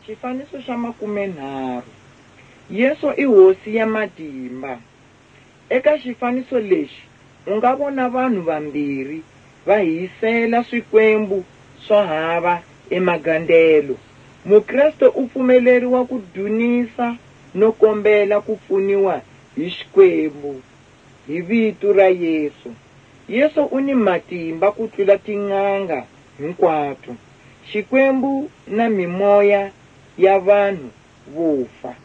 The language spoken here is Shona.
Xifaniso xa 30. Yesu I hosi ya matimba. Eka xifaniso lexi u nga vona vanhu vambirhi va hisela swikwembu swo hava emagandelo. Mukreste u pfumeleriwa ku dzunisa no kombela ku pfuniwa hi Xikwembu hi vito ra Yesu. Yesu u ni matimba ku tlula tin'anga hinkwato, Xikwembu na mimoya ya vanhu vo fa.